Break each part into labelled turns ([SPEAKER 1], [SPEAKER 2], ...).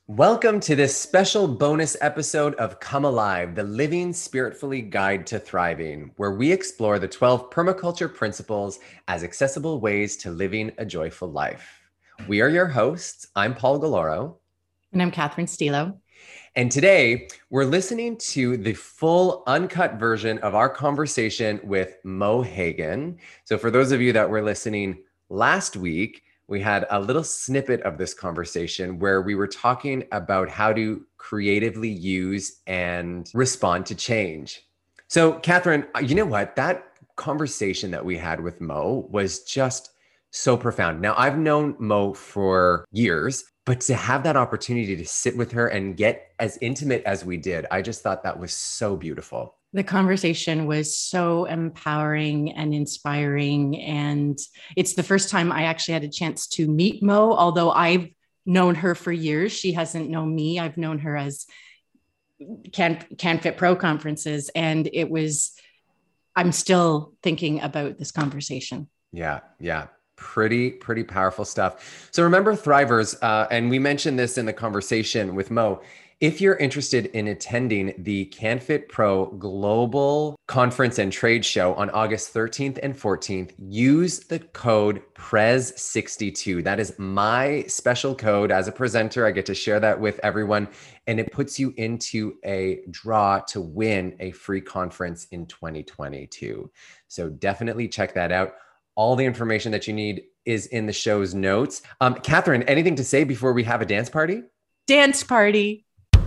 [SPEAKER 1] Welcome to this special bonus episode of Come Alive, the Living Spiritfully Guide to Thriving, where we explore the 12 permaculture principles as accessible ways to living a joyful life. We are your hosts. I'm Paul Galoro.
[SPEAKER 2] And I'm Catherine Stilo.
[SPEAKER 1] And today we're listening to the full uncut version of our conversation with Mo Hagan. So for those of you that were listening last week, we had a little snippet of this conversation where we were talking about how to creatively use and respond to change. So, Catherine, you know what? That conversation that we had with Mo was just so profound. Now, I've known Mo for years, but to have that opportunity to sit with her and get as intimate as we did, I just thought that was so beautiful.
[SPEAKER 2] The conversation was so empowering and inspiring. And it's the first time I actually had a chance to meet Mo, although I've known her for years. She hasn't known me. I've known her as CanFit Pro conferences. And I'm still thinking about this conversation.
[SPEAKER 1] Yeah. Pretty powerful stuff. So remember, Thrivers, and we mentioned this in the conversation with Mo, if you're interested in attending the CanFit Pro Global Conference and Trade Show on August 13th and 14th, use the code PRES62. That is my special code. As a presenter, I get to share that with everyone, and it puts you into a draw to win a free conference in 2022. So definitely check that out. All the information that you need is in the show's notes. Catherine, anything to say before we have a dance party?
[SPEAKER 2] Dance party.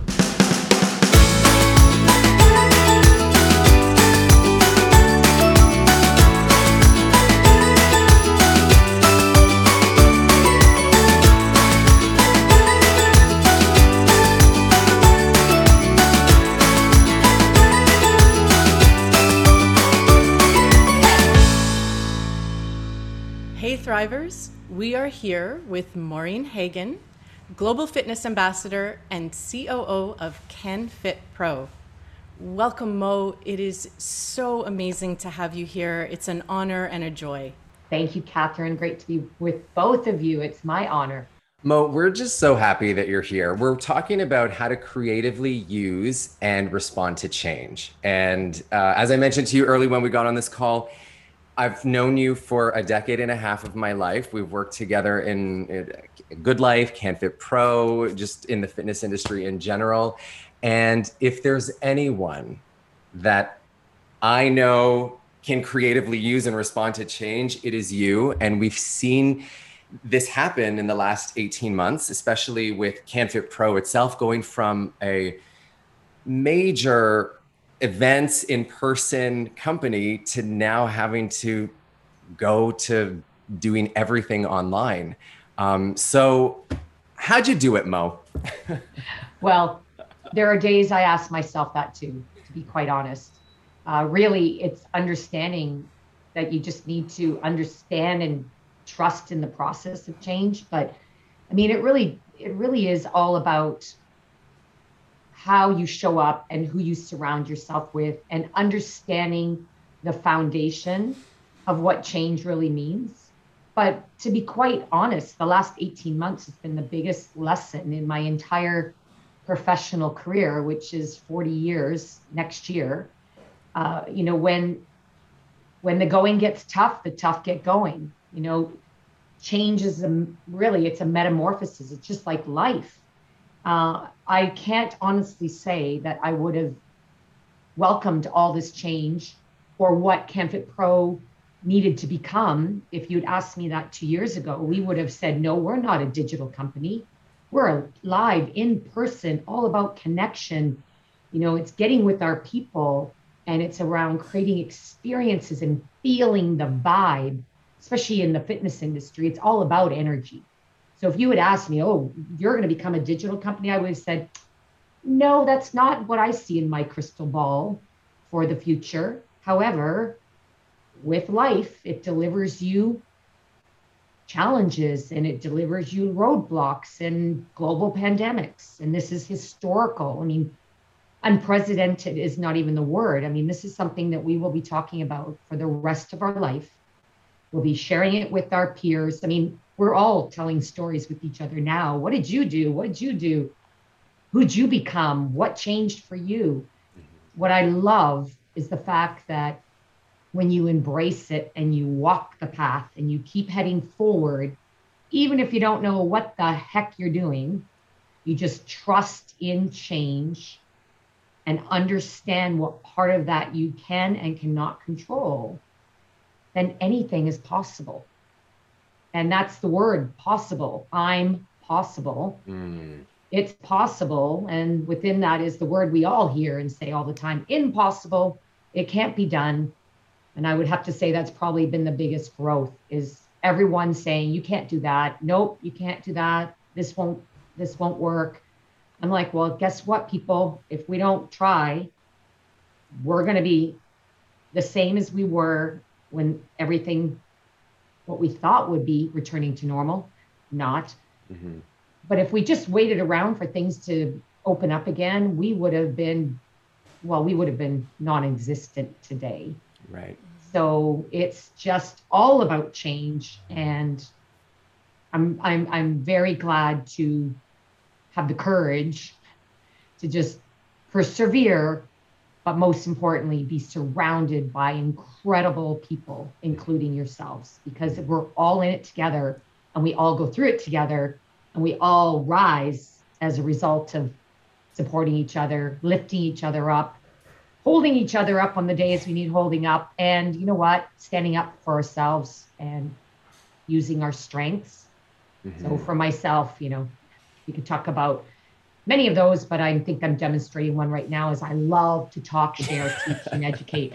[SPEAKER 2] Hey Thrivers, we are here with Maureen Hagan, Global Fitness Ambassador and COO of CanFit Pro. Welcome, Mo. It is so amazing to have you here. It's an honor and a joy.
[SPEAKER 3] Thank you, Catherine. Great to be with both of you. It's my honor.
[SPEAKER 1] Mo, we're just so happy that you're here. We're talking about how to creatively use and respond to change. And as I mentioned to you early when we got on this call, I've known you for a decade and a half of my life. We've worked together in Good Life, CanFit Pro, just in the fitness industry in general. And if there's anyone that I know can creatively use and respond to change, it is you. And we've seen this happen in the last 18 months, especially with CanFit Pro itself, going from a major events in-person company to now having to go to doing everything online. So how'd you do it, Mo?
[SPEAKER 3] Well, there are days I ask myself that too, to be quite honest. Really, it's understanding that you just need to understand and trust in the process of change. But I mean, it really is all about how you show up and who you surround yourself with, and understanding the foundation of what change really means. But to be quite honest, the last 18 months has been the biggest lesson in my entire professional career, which is 40 years next year. When the going gets tough, the tough get going. Change is it's a metamorphosis. It's just like life. I can't honestly say that I would have welcomed all this change or what CanFit Pro needed to become. If you'd asked me that 2 years ago, we would have said, no, we're not a digital company. We're live in person, all about connection. It's getting with our people, and it's around creating experiences and feeling the vibe, especially in the fitness industry. It's all about energy. So if you had asked me, oh, you're going to become a digital company, I would have said, no, that's not what I see in my crystal ball for the future. However, with life, it delivers you challenges and it delivers you roadblocks and global pandemics. And this is historical. I mean, unprecedented is not even the word. I mean, this is something that we will be talking about for the rest of our life. We'll be sharing it with our peers. I mean, we're all telling stories with each other now. What did you do? What did you do? Who'd you become? What changed for you? What I love is the fact that when you embrace it and you walk the path and you keep heading forward, even if you don't know what the heck you're doing, you just trust in change and understand what part of that you can and cannot control, then anything is possible. And that's the word, possible. I'm possible. It's possible. And within that is the word we all hear and say all the time, impossible. It can't be done. And I would have to say that's probably been the biggest growth, is everyone saying, you can't do that. Nope, you can't do that. This won't work. I'm like, well, guess what, people? If we don't try, we're going to be the same as we were when everything, what we thought would be returning to normal, not. But if we just waited around for things to open up again, we would have been non-existent today.
[SPEAKER 1] Right.
[SPEAKER 3] So it's just all about change, and I'm very glad to have the courage to just persevere, but most importantly, be surrounded by incredible people, including yourselves, because we're all in it together and we all go through it together, and we all rise as a result of supporting each other, lifting each other up, holding each other up on the days we need holding up. And you know what? Standing up for ourselves and using our strengths. So for myself, you know, we could talk about many of those, but I think I'm demonstrating one right now, is I love to talk, share, teach, and educate.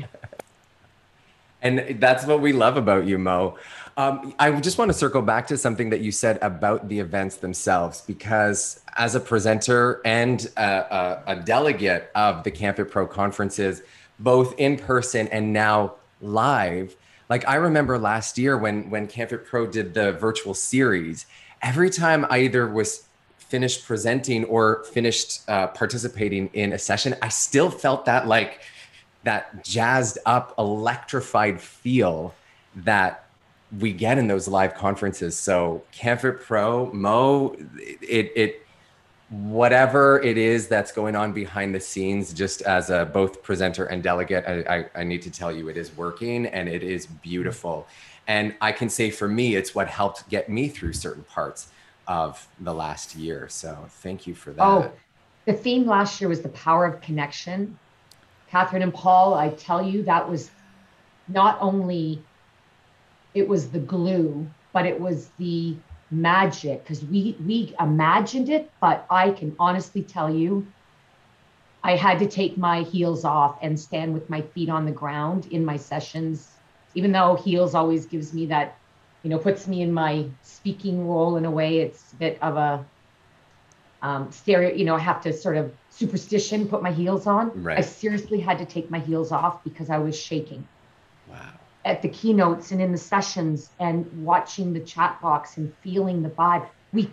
[SPEAKER 1] And that's what we love about you, Mo. I just want to circle back to something that you said about the events themselves, because as a presenter and a delegate of the CanFit Pro conferences, both in person and now live, like I remember last year when CanFit Pro did the virtual series, every time I either was finished presenting or finished participating in a session, I still felt that like that jazzed up, electrified feel that we get in those live conferences. So CanFit Pro, Mo, it whatever it is that's going on behind the scenes, just as a both presenter and delegate, I need to tell you, it is working and it is beautiful. And I can say for me, it's what helped get me through certain parts of the last year. So thank you for that.
[SPEAKER 3] Oh, the theme last year was the power of connection. Catherine and Paul, I tell you, that was not only, it was the glue, but it was the magic, because we imagined it, but I can honestly tell you, I had to take my heels off and stand with my feet on the ground in my sessions, even though heels always gives me that, you know, puts me in my speaking role in a way. It's a bit of a stereo, you know, I have to sort of superstition, put my heels on.
[SPEAKER 1] Right.
[SPEAKER 3] I seriously had to take my heels off because I was shaking.
[SPEAKER 1] Wow.
[SPEAKER 3] At the keynotes and in the sessions and watching the chat box and feeling the vibe. We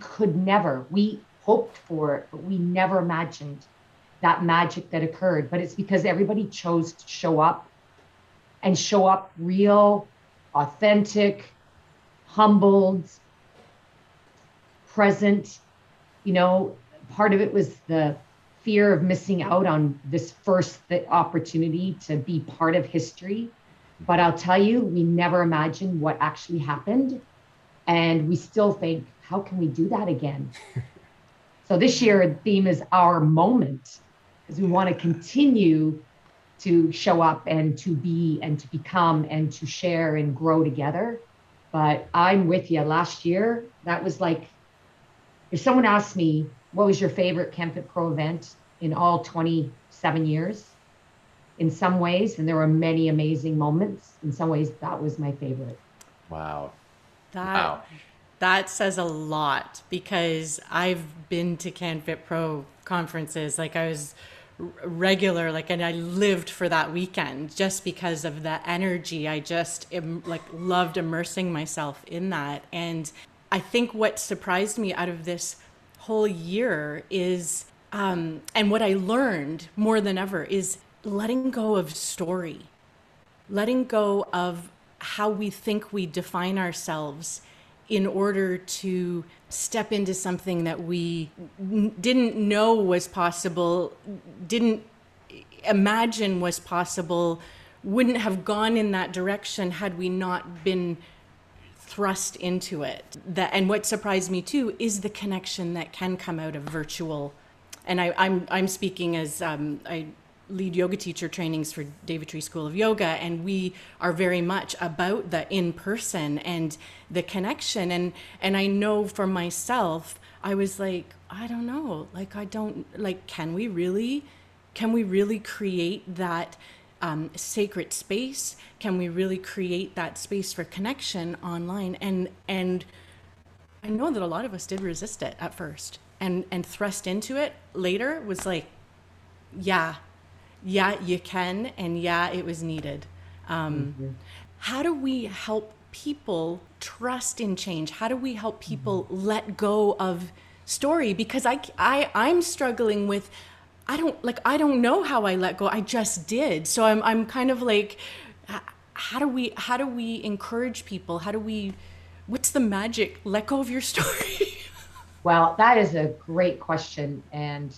[SPEAKER 3] hoped for it, but we never imagined that magic that occurred. But it's because everybody chose to show up and show up real, authentic, humbled, present. You know, part of it was the fear of missing out on this first opportunity to be part of history. But I'll tell you, we never imagined what actually happened. And we still think, how can we do that again? So this year, the theme is our moment, because we want to continue to show up and to be and to become and to share and grow together. But I'm with you. Last year, that was like, if someone asked me, what was your favorite CanFit Pro event in all 27 years? In some ways, and there were many amazing moments, in some ways, that was my favorite.
[SPEAKER 1] Wow.
[SPEAKER 2] That says a lot, because I've been to CanFit Pro conferences. Like I was regular, like, and I lived for that weekend just because of the energy. I just loved immersing myself in that. And I think what surprised me out of this whole year is, and what I learned more than ever, is letting go of story, letting go of how we think we define ourselves, in order to step into something that we didn't know was possible, didn't imagine was possible, wouldn't have gone in that direction had we not been thrust into it. And what surprised me too is the connection that can come out of virtual. And I'm speaking as I lead yoga teacher trainings for David Tree School of Yoga, and we are very much about the in-person and the connection. And I know for myself, I was like, I don't know, can we really create that sacred space? Can we really create that space for connection online? And I know that a lot of us did resist it at first, and thrust into it later was like, yeah, you can, and yeah, it was needed. How do we help people trust in change? How do we help people let go of story? Because I'm struggling with, I don't know how I let go. I just did. So I'm kind of like, how do we encourage people? What's the magic? Let go of your story.
[SPEAKER 3] Well, that is a great question. And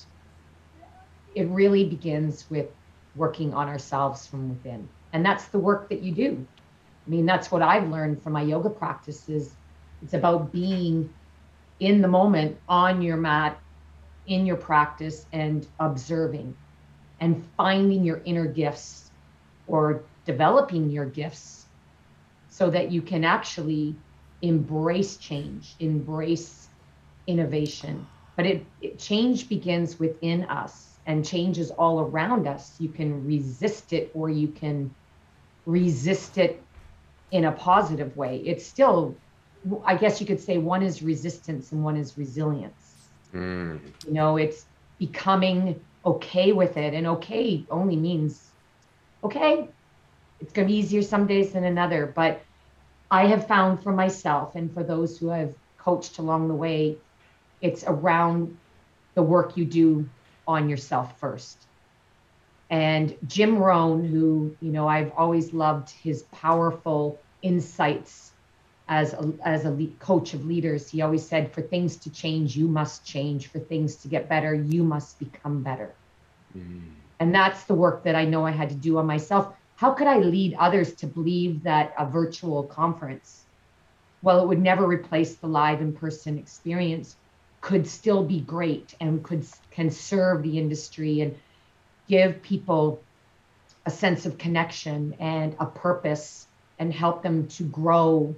[SPEAKER 3] it really begins with working on ourselves from within. And that's the work that you do. I mean, that's what I've learned from my yoga practices. It's about being in the moment, on your mat, in your practice, and observing and finding your inner gifts or developing your gifts so that you can actually embrace change, embrace innovation. But change begins within us, and change is all around us. You can resist it, or you can resist it in a positive way. It's still, I guess you could say, one is resistance and one is resilience. You know, it's becoming okay with it. And okay only means, okay, it's going to be easier some days than another. But I have found for myself and for those who I've coached along the way, it's around the work you do on yourself first. And Jim Rohn, who, you know, I've always loved his powerful insights as a coach of leaders. He always said, for things to change, you must change. For things to get better, you must become better. And that's the work that I know I had to do on myself. How could I lead others to believe that a virtual conference, well, it would never replace the live in-person experience, could still be great and can serve the industry and give people a sense of connection and a purpose and help them to grow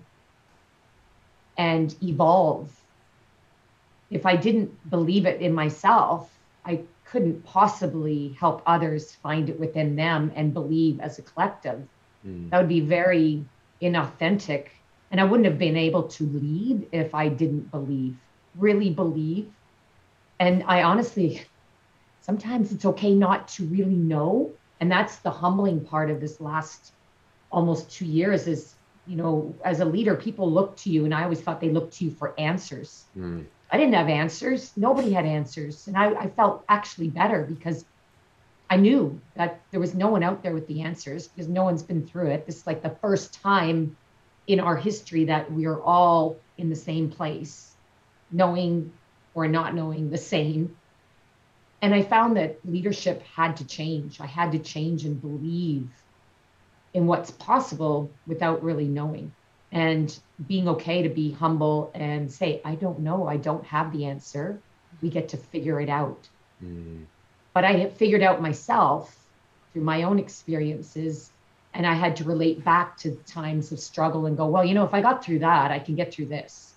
[SPEAKER 3] and evolve. If I didn't believe it in myself, I couldn't possibly help others find it within them and believe as a collective. That would be very inauthentic. And I wouldn't have been able to lead if I didn't really believe. And I honestly, sometimes it's okay not to really know. And that's the humbling part of this last almost 2 years is, you know, as a leader, people look to you, and I always thought they looked to you for answers. I didn't have answers. Nobody had answers. And I felt actually better because I knew that there was no one out there with the answers because no one's been through it. This is like the first time in our history that we are all in the same place, knowing or not knowing the same. And I found that leadership had to change. I had to change and believe in what's possible without really knowing, and being okay to be humble and say, I don't know, I don't have the answer. We get to figure it out. But I had figured out myself through my own experiences, and I had to relate back to times of struggle and go, well, you know, if I got through that, I can get through this.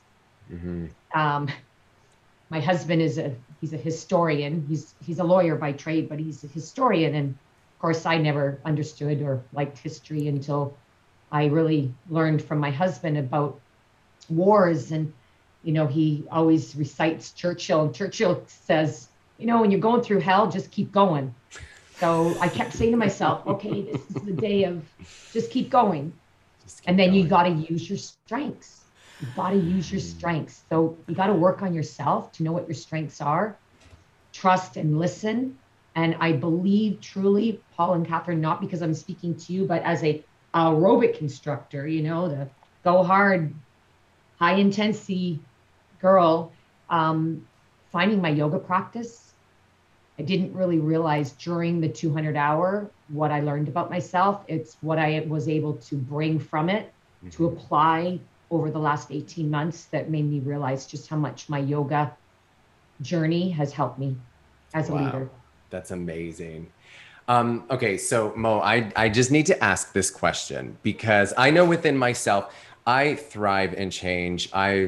[SPEAKER 3] My husband he's a historian. He's a lawyer by trade, but he's a historian. And of course, I never understood or liked history until I really learned from my husband about wars. And, you know, he always recites Churchill, and Churchill says, you know, when you're going through hell, just keep going. So I kept saying to myself, okay, this is the day of just keep going. And then you got to use your strengths. You got to use your strengths. So you got to work on yourself to know what your strengths are, trust and listen. And I believe truly, Paul and Catherine, not because I'm speaking to you, but as a aerobic instructor, you know, the go hard high intensity girl, finding my yoga practice, I didn't really realize during the 200-hour what I learned about myself. It's what I was able to bring from it to apply over the last 18 months that made me realize just how much my yoga journey has helped me as a leader.
[SPEAKER 1] That's amazing. Okay, so Mo, I just need to ask this question because I know within myself, I thrive in change.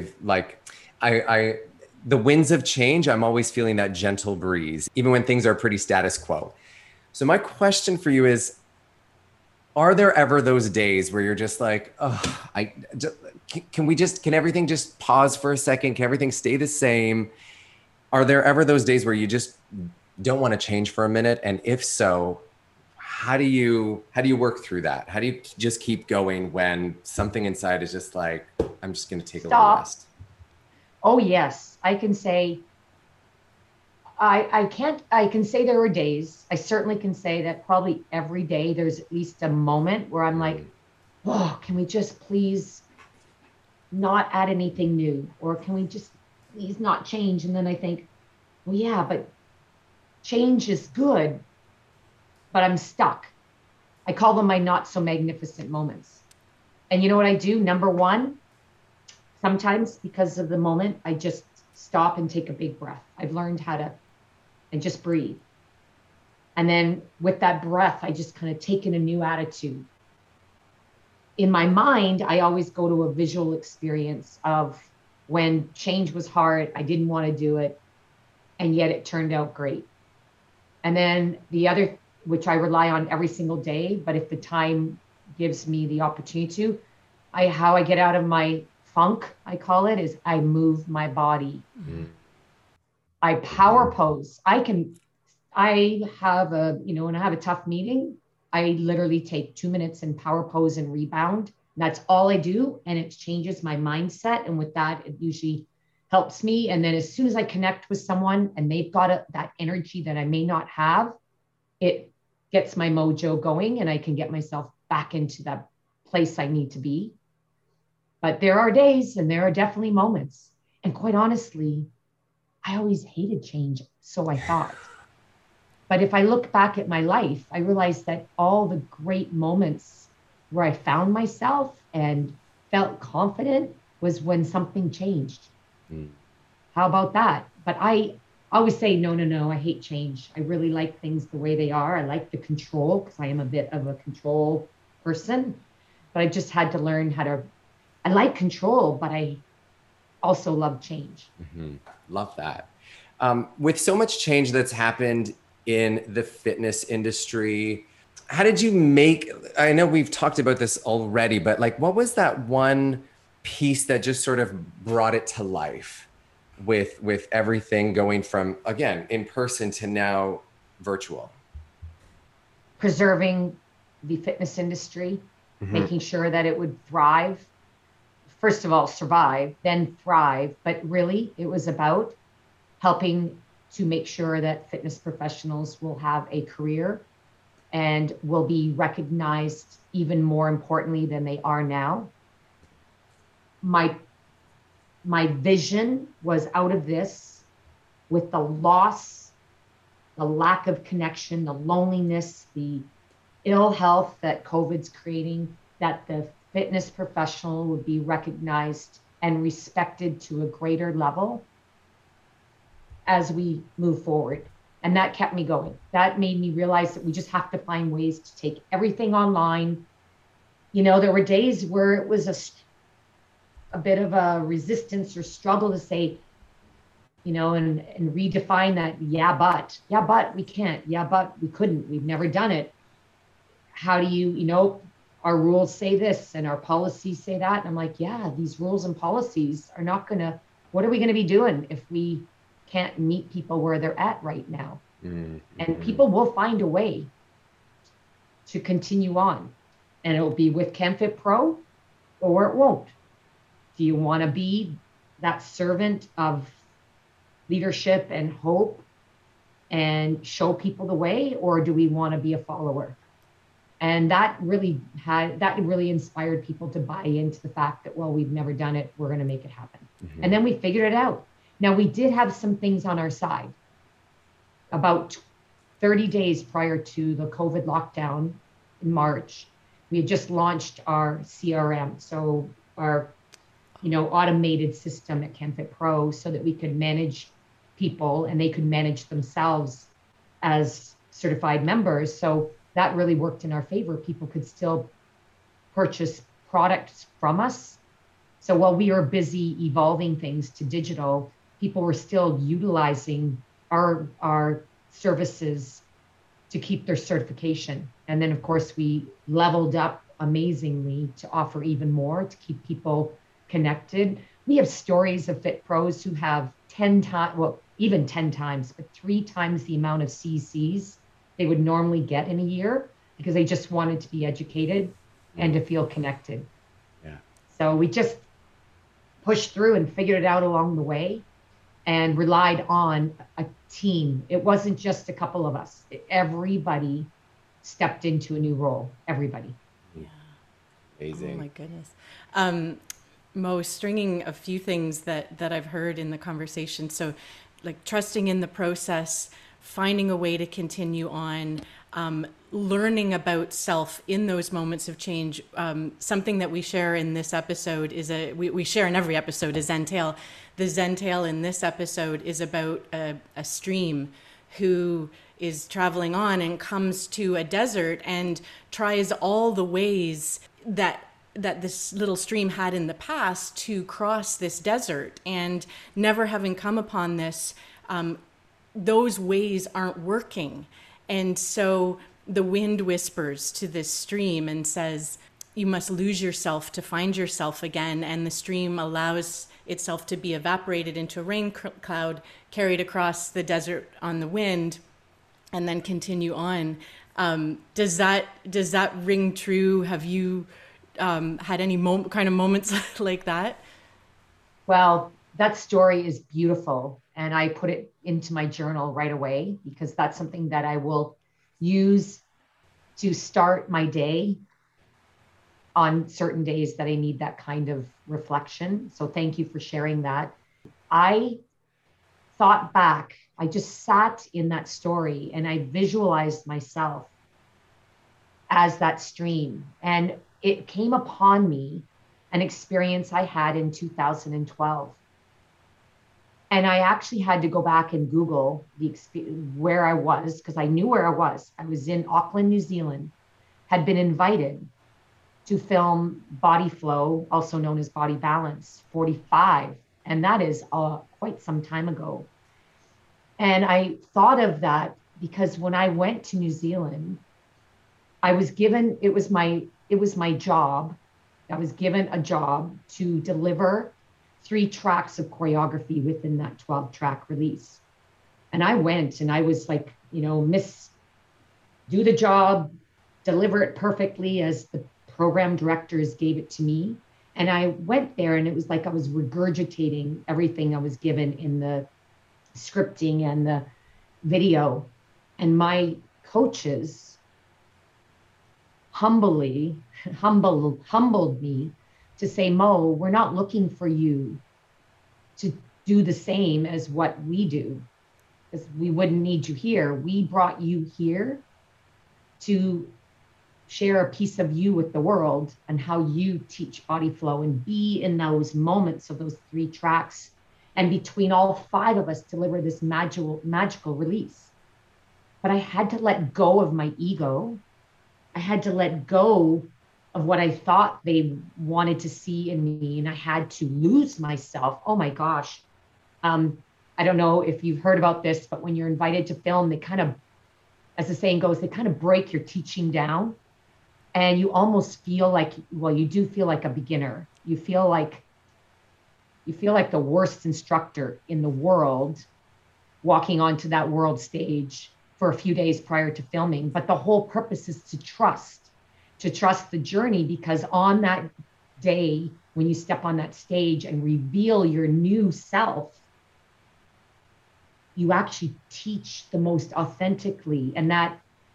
[SPEAKER 1] I the winds of change, I'm always feeling that gentle breeze, even when things are pretty status quo. So my question for you is, are there ever those days where you're just like, oh, can everything just pause for a second? Can everything stay the same? Are there ever those days where you just don't want to change for a minute? And if so, how do you work through that? How do you just keep going when something inside is just like, I'm just going to take a little rest?
[SPEAKER 3] Oh yes, I can say, I can say there are days. I certainly can say that probably every day there's at least a moment where I'm like, oh, can we just please not add anything new? Or can we just please not change? And then I think, well, yeah, but change is good, but I'm stuck. I call them my not so magnificent moments. And you know what I do? Number one, sometimes because of the moment, I just stop and take a big breath. I've learned how to, and just breathe. And then with that breath, I just kind of take in a new attitude. In my mind, I always go to a visual experience of when change was hard, I didn't want to do it, and yet it turned out great. And then the other, which I rely on every single day, but if the time gives me the opportunity to, how I get out of my funk, I call it, is I move my body. Mm-hmm. I power pose. I have when I have a tough meeting, I literally take 2 minutes and power pose and rebound. That's all I do. And it changes my mindset. And with that, it usually helps me. And then as soon as I connect with someone and they've got that energy that I may not have, it gets my mojo going and I can get myself back into that place I need to be. But there are days and there are definitely moments. And quite honestly, I always hated change. So I thought. But if I look back at my life, I realized that all the great moments where I found myself and felt confident was when something changed. Mm. How about that? But I always say, no, I hate change. I really like things the way they are. I like the control because I am a bit of a control person. But I just had to learn I like control, but I also love change.
[SPEAKER 1] Mm-hmm. Love that. With so much change that's happened in the fitness industry, how did you I know we've talked about this already, but like, what was that one piece that just sort of brought it to life with everything going from, again, in person to now virtual?
[SPEAKER 3] Preserving the fitness industry, making sure that it would thrive. First of all, survive, then thrive. But really, it was about helping to make sure that fitness professionals will have a career and will be recognized even more importantly than they are now. My vision was out of this with the loss, the lack of connection, the loneliness, the ill health that COVID's creating, that the fitness professional would be recognized and respected to a greater level as we move forward. And that kept me going. That made me realize that we just have to find ways to take everything online. There were days where it was a bit of a resistance or struggle to say, and redefine that, yeah, but we can't. Yeah, but we couldn't. We've never done it. How do you, our rules say this and our policies say that. And I'm like, yeah, these rules and policies are not what are we going to be doing if we can't meet people where they're at right now? Mm-hmm. And people will find a way to continue on. And it'll be with CanFit Pro or it won't. Do you want to be that servant of leadership and hope and show people the way? Or do we want to be a follower? And that really inspired people to buy into the fact that, well, we've never done it, we're going to make it happen. And then we figured it out. Now, we did have some things on our side. About 30 days prior to the COVID lockdown in March, we had just launched our CRM, so our automated system at CanFit Pro, so that we could manage people and they could manage themselves as certified members. So that really worked in our favor. People could still purchase products from us. So while we were busy evolving things to digital, people were still utilizing our services to keep their certification. And then, of course, we leveled up amazingly to offer even more to keep people connected. We have stories of Fit Pros who have 10 times, well, even 10 times, but 3 times the amount of CCs they would normally get in a year, because they just wanted to be educated and to feel connected.
[SPEAKER 1] Yeah.
[SPEAKER 3] So we just pushed through and figured it out along the way and relied on a team. It wasn't just a couple of us. Everybody stepped into a new role. Everybody.
[SPEAKER 2] Yeah.
[SPEAKER 1] Amazing.
[SPEAKER 2] Oh my goodness. Mo, stringing a few things that I've heard in the conversation. So like trusting in the process, finding a way to continue on, learning about self in those moments of change. Something that we share in this episode is we share in every episode is Zen Tale. The Zen Tale in this episode is about a stream who is traveling on and comes to a desert and tries all the ways that this little stream had in the past to cross this desert, and never having come upon this, those ways aren't working. And so the wind whispers to this stream and says, you must lose yourself to find yourself again. And the stream allows itself to be evaporated into a rain cloud, carried across the desert on the wind, and then continue on. Does that ring true? Have you had any kind of moments like that?
[SPEAKER 3] Well, that story is beautiful. And I put it into my journal right away, because that's something that I will use to start my day on certain days that I need that kind of reflection. So thank you for sharing that. I thought back, I just sat in that story and I visualized myself as that stream. And it came upon me, an experience I had in 2012. And I actually had to go back and Google where I was, because I knew where I was. I was in Auckland, New Zealand, had been invited to film Body Flow, also known as Body Balance 45. And that is quite some time ago. And I thought of that because when I went to New Zealand, I was given, it was my job. I was given a job to deliver 3 tracks of choreography within that 12-track release. And I went and I was like, do the job, deliver it perfectly as the program directors gave it to me. And I went there and it was like I was regurgitating everything I was given in the scripting and the video. And my coaches humbled me to say, Mo, we're not looking for you to do the same as what we do, because we wouldn't need you here. We brought you here to share a piece of you with the world and how you teach body flow and be in those moments of those 3 tracks. And between all 5 of us, deliver this magical release. But I had to let go of my ego. I had to let go of what I thought they wanted to see in me. And I had to lose myself. Oh my gosh. I don't know if you've heard about this, but when you're invited to film, they kind of, as the saying goes, they kind of break your teaching down. And you almost feel like, well, you do feel like a beginner. You feel like the worst instructor in the world walking onto that world stage for a few days prior to filming. But the whole purpose is to trust the journey, because on that day, when you step on that stage and reveal your new self, you actually teach the most authentically. And that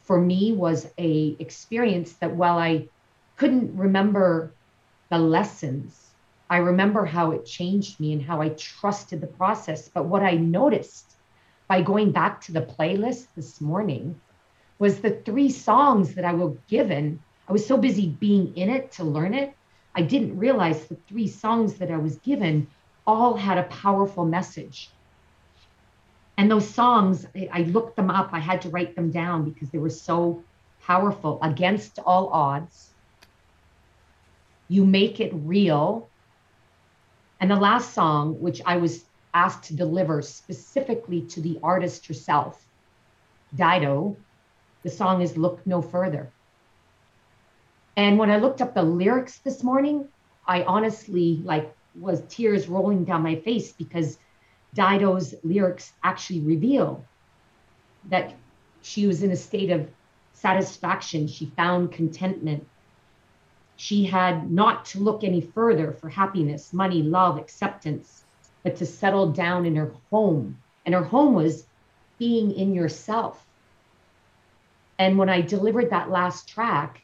[SPEAKER 3] for me was a experience that while I couldn't remember the lessons, I remember how it changed me and how I trusted the process. But what I noticed by going back to the playlist this morning was the 3 songs that I was given. I was so busy being in it to learn it. I didn't realize the 3 songs that I was given all had a powerful message. And those songs, I looked them up. I had to write them down because they were so powerful. Against All Odds, You Make It Real, and the last song, which I was asked to deliver specifically to the artist herself, Dido, the song is Look No Further. And when I looked up the lyrics this morning, I honestly was tears rolling down my face because Dido's lyrics actually reveal that she was in a state of satisfaction. She found contentment. She had not to look any further for happiness, money, love, acceptance, but to settle down in her home. And her home was being in yourself. And when I delivered that last track,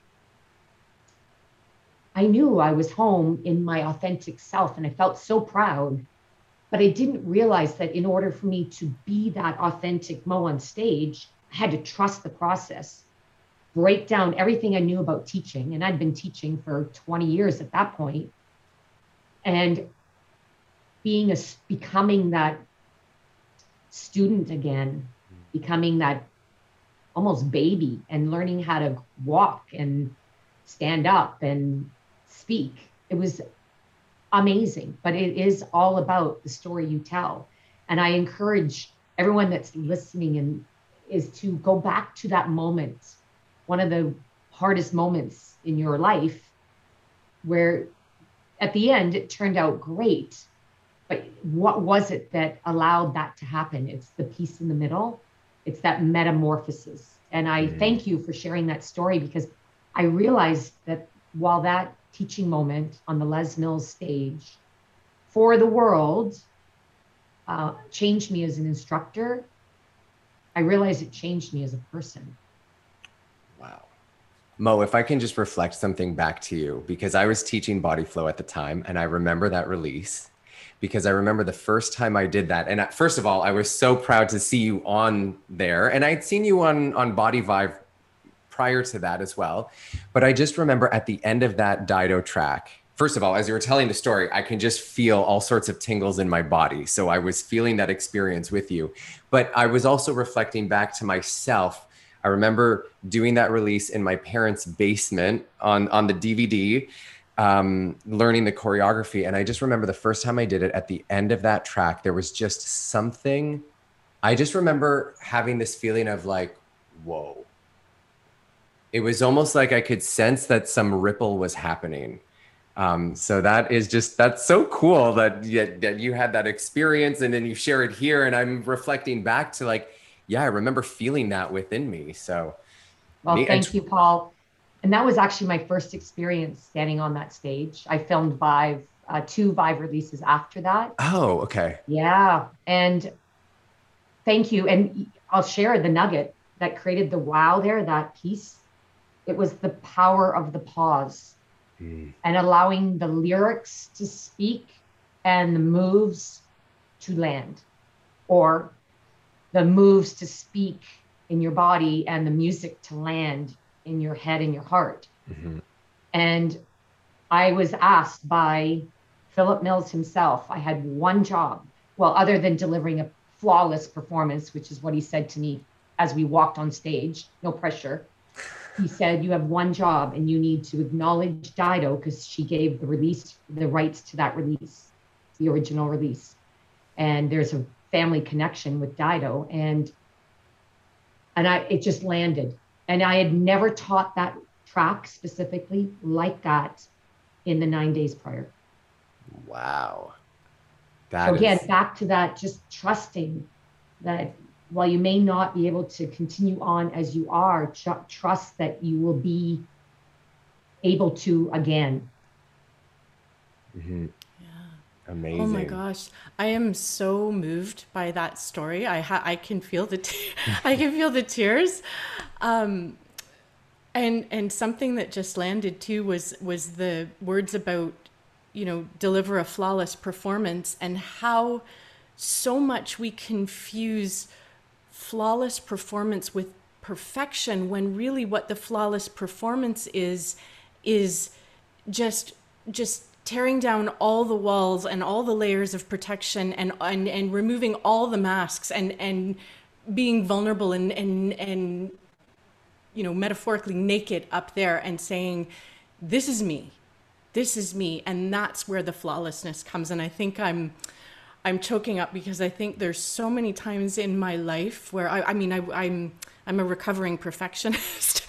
[SPEAKER 3] I knew I was home in my authentic self, and I felt so proud. But I didn't realize that in order for me to be that authentic Mo on stage, I had to trust the process, break down everything I knew about teaching. And I'd been teaching for 20 years at that point. And becoming that student again, becoming that almost baby, and learning how to walk and stand up and speak. It was amazing, but it is all about the story you tell. And I encourage everyone that's listening is to go back to that moment, one of the hardest moments in your life, where at the end it turned out great. But what was it that allowed that to happen? It's the piece in the middle. It's that metamorphosis. And I thank you for sharing that story, because I realized that while that teaching moment on the Les Mills stage for the world changed me as an instructor, I realized it changed me as a person.
[SPEAKER 1] Wow. Mo, if I can just reflect something back to you, because I was teaching body flow at the time, and I remember that release, because I remember the first time I did that. And first of all, I was so proud to see you on there. And I'd seen you on Body Vibe prior to that as well. But I just remember at the end of that Dido track, first of all, as you were telling the story, I can just feel all sorts of tingles in my body. So I was feeling that experience with you. But I was also reflecting back to myself. I remember doing that release in my parents' basement on the DVD, learning the choreography. And I just remember the first time I did it, at the end of that track, there was just something. I just remember having this feeling of like, whoa. It was almost like I could sense that some ripple was happening. So that's so cool that you had that experience, and then you share it here. And I'm reflecting back to like, yeah, I remember feeling that within me. So,
[SPEAKER 3] well, thank you, Paul. And that was actually my first experience standing on that stage. I filmed two Vive releases after that.
[SPEAKER 1] Oh, okay.
[SPEAKER 3] Yeah. And thank you. And I'll share the nugget that created the wow there, that piece. It was the power of the pause and allowing the lyrics to speak and the moves to land, or the moves to speak in your body and the music to land in your head and your heart. Mm-hmm. And I was asked by Philip Mills himself, I had one job, well, other than delivering a flawless performance, which is what he said to me as we walked on stage, no pressure. He said, you have one job, and you need to acknowledge Dido, because she gave the rights to that release, the original release. And there's a family connection with Dido, and it just landed. And I had never taught that track specifically like that in the 9 days prior.
[SPEAKER 1] Wow.
[SPEAKER 3] So again, back to that, just trusting that while you may not be able to continue on as you are, trust that you will be able to again.
[SPEAKER 1] Mm-hmm.
[SPEAKER 2] Yeah. Oh my
[SPEAKER 1] Amazing.
[SPEAKER 2] gosh, I am so moved by that story. I can feel the I can feel the tears. And something that just landed too was the words about, deliver a flawless performance, and how so much we confuse flawless performance with perfection, when really what the flawless performance is just tearing down all the walls and all the layers of protection, and removing all the masks, and being vulnerable, and metaphorically naked up there, and saying, this is me, this is me. And that's where the flawlessness comes. And I think I'm choking up, because I think there's so many times in my life where I'm a recovering perfectionist,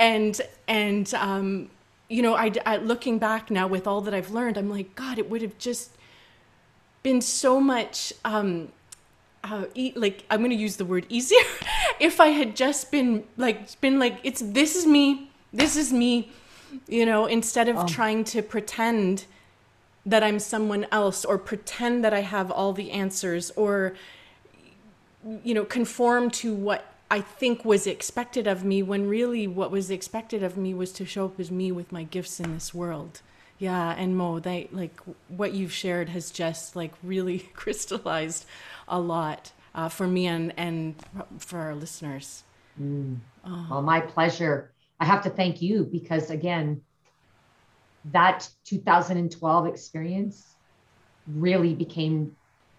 [SPEAKER 2] and looking back now with all that I've learned, I'm like, God, it would have just been so much like, I'm going to use the word easier, if I had just been like, it's, this is me, instead of trying to pretend that I'm someone else, or pretend that I have all the answers, or conform to what I think was expected of me, when really what was expected of me was to show up as me with my gifts in this world. Yeah, and Mo, what you've shared has just like really crystallized a lot for me, and for our listeners.
[SPEAKER 3] Well, my pleasure. I have to thank you because, again, that 2012 experience really became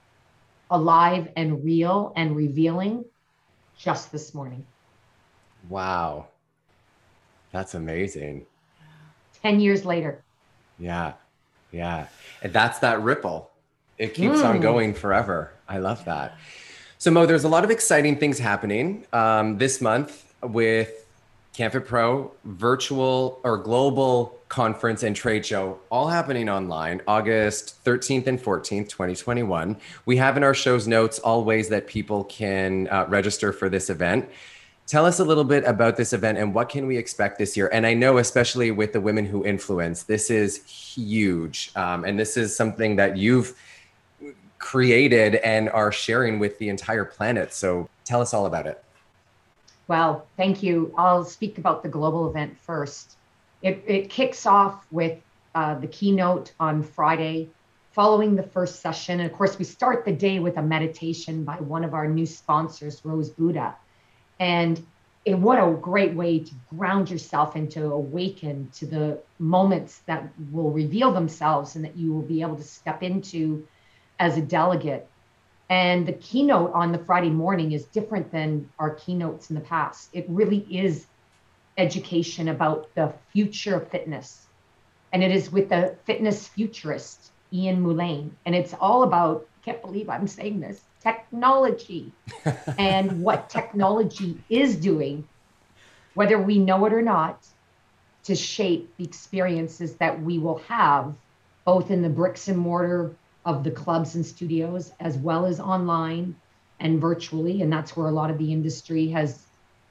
[SPEAKER 3] alive and real and revealing just this morning.
[SPEAKER 1] Wow. That's amazing.
[SPEAKER 3] 10 years later.
[SPEAKER 1] Yeah. Yeah. And that's that ripple. It keeps on going forever. I love that. So Mo, there's a lot of exciting things happening this month with CanFit Pro virtual or global conference and trade show, all happening online, August 13th and 14th, 2021. We have in our show's notes all ways that people can register for this event. Tell us a little bit about this event and what can we expect this year? And I know, especially with the Women Who Influence, this is huge. And this is something that you've created and are sharing with the entire planet. So tell us all about it.
[SPEAKER 3] Well, thank you. I'll speak about the global event first. It kicks off with the keynote on Friday, following the first session. And of course, we start the day with a meditation by one of our new sponsors, Rose Buddha. And what a great way to ground yourself and to awaken to the moments that will reveal themselves and that you will be able to step into as a delegate. And the keynote on the Friday morning is different than our keynotes in the past. It really is education about the future of fitness. And it is with the fitness futurist, Ian Mullane. And it's all about, I can't believe I'm saying this, technology and what technology is doing, whether we know it or not, to shape the experiences that we will have, both in the bricks and mortar of the clubs and studios, as well as online and virtually. And that's where a lot of the industry has,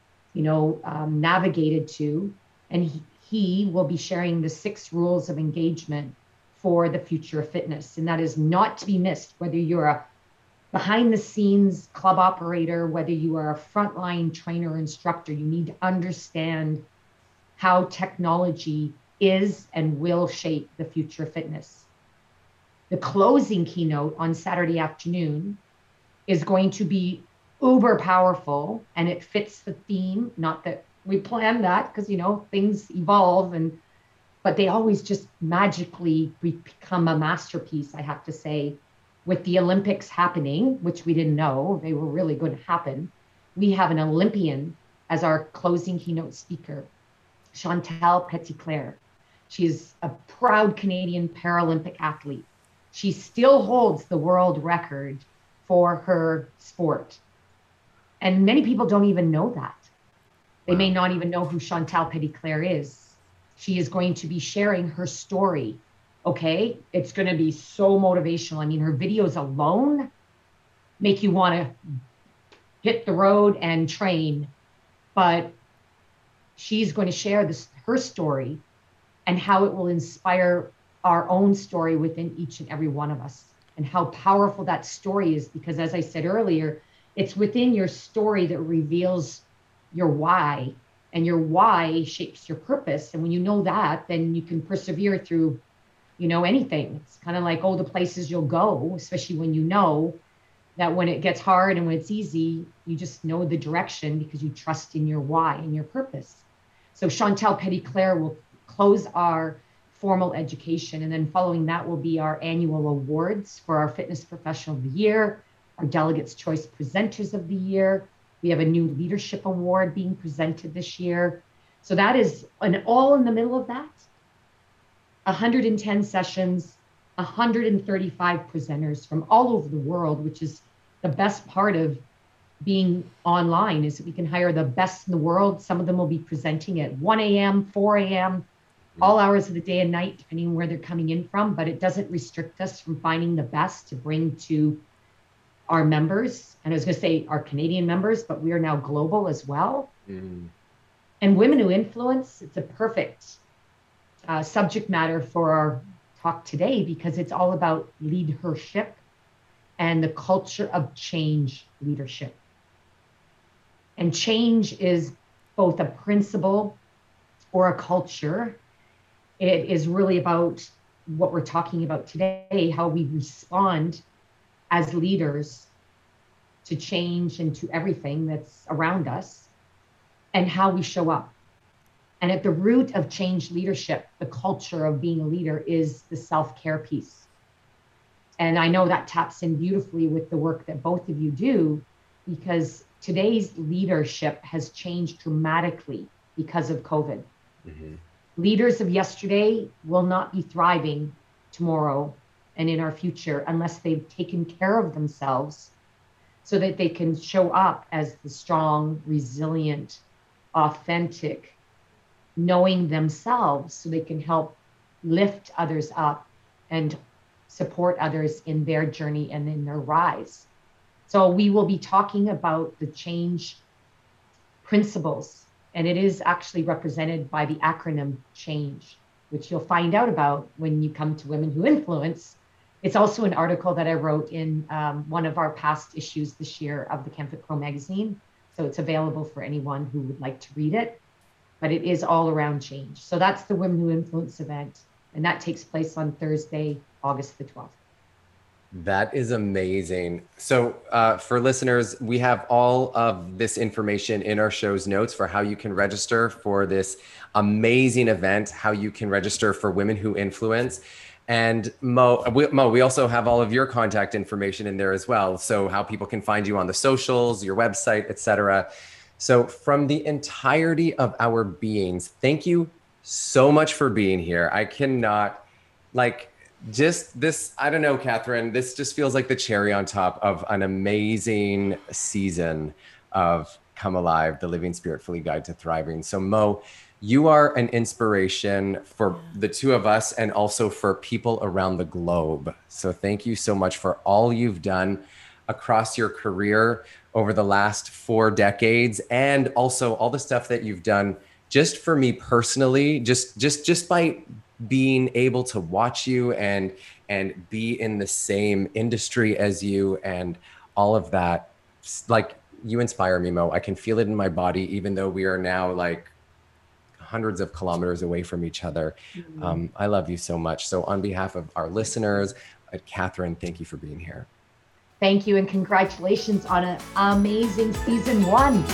[SPEAKER 3] navigated to. And he will be sharing the 6 rules of engagement for the future of fitness. And that is not to be missed, whether you're a behind the scenes club operator, whether you are a frontline trainer or instructor, you need to understand how technology is and will shape the future of fitness. The closing keynote on Saturday afternoon is going to be uber powerful, and it fits the theme. Not that we planned that, because things evolve, but they always just magically become a masterpiece, I have to say. With the Olympics happening, which we didn't know they were really going to happen, we have an Olympian as our closing keynote speaker, Chantal Petitclerc. She is a proud Canadian Paralympic athlete. She still holds the world record for her sport. And many people don't even know that. They may not even know who Chantal Petitclerc is. She is going to be sharing her story. Okay, it's going to be so motivational. I mean, her videos alone make you want to hit the road and train. But she's going to share her story and how it will inspire our own story within each and every one of us. and how powerful that story is. Because as I said earlier, it's within your story that reveals your why, and your why shapes your purpose. And when you know that, then you can persevere through, anything. It's kind of like, the places you'll go, especially when you know that when it gets hard and when it's easy, you just know the direction because you trust in your why and your purpose. So Chantal Petitclerc will close our formal education. And then following that will be our annual awards for our Fitness Professional of the Year, our Delegates Choice Presenters of the Year. We have a new leadership award being presented this year. So that is all in the middle of that. 110 sessions, 135 presenters from all over the world, which is the best part of being online, is that we can hire the best in the world. Some of them will be presenting at 1 a.m., 4 a.m., all hours of the day and night, depending on where they're coming in from. But it doesn't restrict us from finding the best to bring to our members. And I was going to say our Canadian members, but we are now global as well. Mm. And Women Who Influence, it's a perfect subject matter for our talk today, because it's all about leadership and the culture of change leadership. And change is both a principle or a culture. It is really about what we're talking about today, how we respond as leaders to change and to everything that's around us, and how we show up. And at the root of change leadership, the culture of being a leader, is the self-care piece. And I know that taps in beautifully with the work that both of you do, because today's leadership has changed dramatically because of COVID. Mm-hmm. Leaders of yesterday will not be thriving tomorrow and in our future unless they've taken care of themselves, so that they can show up as the strong, resilient, authentic, knowing themselves, so they can help lift others up and support others in their journey and in their rise. So we will be talking about the change principles, and it is actually represented by the acronym CHANGE, which you'll find out about when you come to Women Who Influence. It's also an article that I wrote in one of our past issues this year of the CanFit Pro magazine. So it's available for anyone who would like to read it, but it is all around change. So that's the Women Who Influence event, and that takes place on Thursday, August the 12th.
[SPEAKER 1] That is amazing. So for listeners, we have all of this information in our show's notes for how you can register for this amazing event, how you can register for Women Who Influence. And Mo, we also have all of your contact information in there as well. So how people can find you on the socials, your website, etc. So from the entirety of our beings, thank you so much for being here. I cannot, just this, I don't know, Catherine, this just feels like the cherry on top of an amazing season of Come Alive, the Living Spiritfully Guide to Thriving. So Mo, you are an inspiration for the two of us and also for people around the globe. So thank you so much for all you've done across your career over the last 4 decades, and also all the stuff that you've done just for me personally, just by being able to watch you and be in the same industry as you and all of that. Like, you inspire me, Mo. I can feel it in my body, even though we are now hundreds of kilometers away from each other. Mm-hmm. I love you so much. So on behalf of our listeners, Catherine, thank you for being here.
[SPEAKER 3] Thank you, and congratulations on an amazing season 1.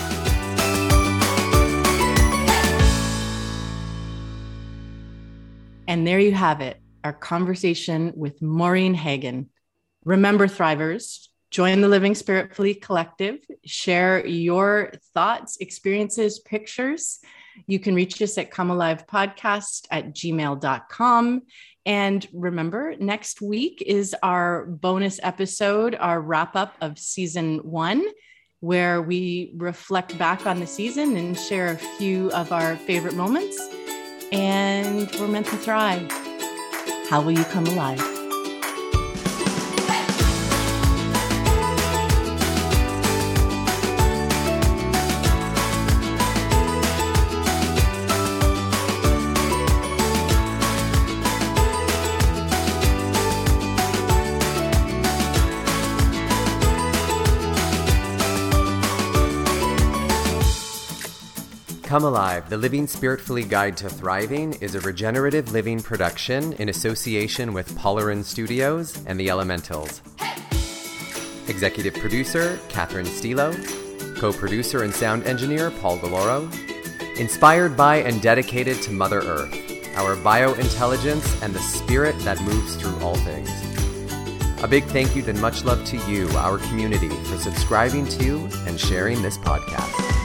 [SPEAKER 2] And there you have it, our conversation with Maureen Hagen. Remember, Thrivers, join the Living Spiritfully Collective, share your thoughts, experiences, pictures. You can reach us at comealivepodcast@gmail.com. And remember, next week is our bonus episode, our wrap up of season 1, where we reflect back on the season and share a few of our favorite moments. And we're meant to thrive. How will you come alive?
[SPEAKER 1] Come Alive, the Living Spiritfully Guide to Thriving is a regenerative living production in association with Polarin Studios and the Elementals. Executive producer, Catherine Stilo. Co-producer and sound engineer, Paul Galoro. Inspired by and dedicated to Mother Earth, our biointelligence and the spirit that moves through all things. A big thank you and much love to you, our community, for subscribing to and sharing this podcast.